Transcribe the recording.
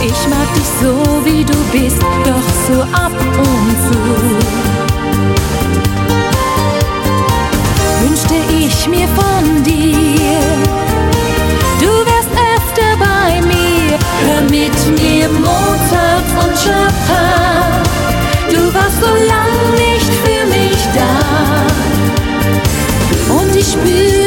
Ich mag dich so, wie du bist, doch so ab und zu wünschte ich mir von dir, du wärst öfter bei mir. Hör mit mir Mozart und Chopin, du warst so lang nicht für mich da. Und ich spüre